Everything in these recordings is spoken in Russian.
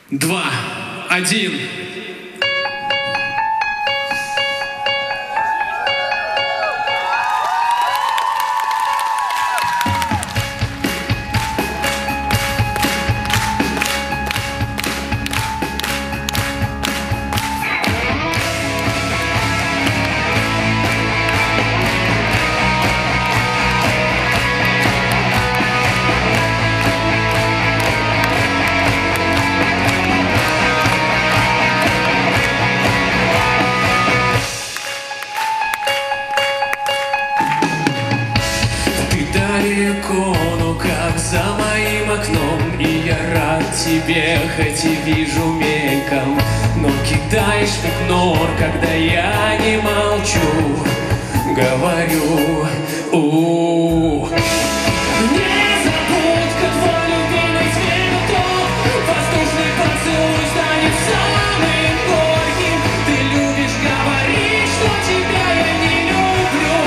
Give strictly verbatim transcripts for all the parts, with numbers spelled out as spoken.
два, один. Далеко, но как за моим окном, и я рад тебе, хоть и вижу мельком. Но кидаешь в игнор, когда я не молчу, говорю, у не забудь-ка твой любимый цветок, воздушный поцелуй станет самым горьким. Ты любишь говорить, что тебя я не люблю.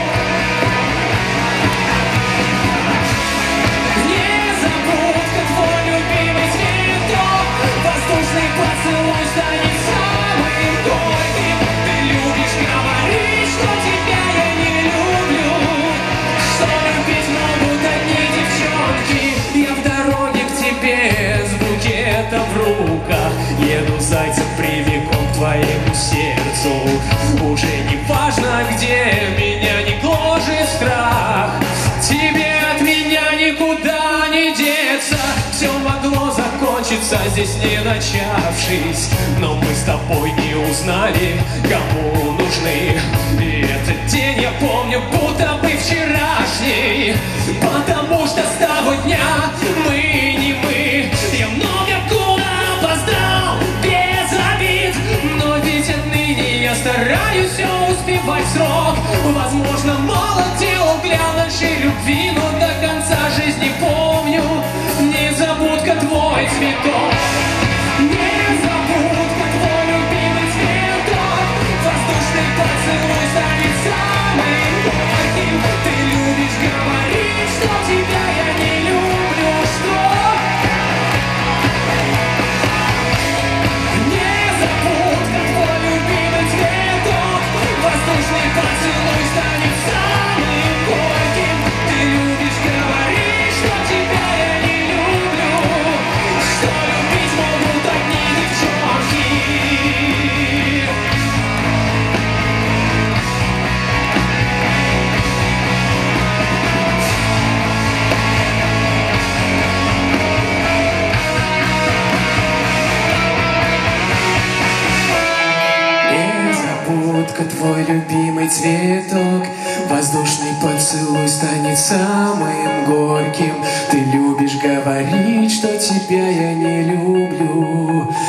Воздушный поцелуй станет самым горьким. Ты любишь говорить, что тебя я не люблю, что любить могут одни девчонки. Я в дороге к тебе с букетом в руках, еду зайцем прямиком к твоему сердцу. Уже не важно где, меня не гложет страх, тебе от меня никуда не деться. Все могло закончиться здесь не начавшись, но мы с тобой не узнали, кому нужны. И этот день я помню, будто бы вчерашний, потому что с того дня мы не мы. Я много куда опоздал, без обид, но ведь отныне я стараюсь все успевать в срок. Возможно, мало делал для нашей любви, но до конца жизни помню. Незабудка твой цветок, незабудка твой любимый цветок, воздушный поцелуй станет самым горьким. Ты любишь говорить, что тебя я не люблю, что незабудка твой любимый цветок, воздушный поцелуй станет самым горьким. Ты любишь говорить, что тебя я не люблю, что любить могут одни девчонки. Незабудка твой любимый цветок, воздушный поцелуй станет самым горьким. Ты любишь говорить, что тебя я не люблю,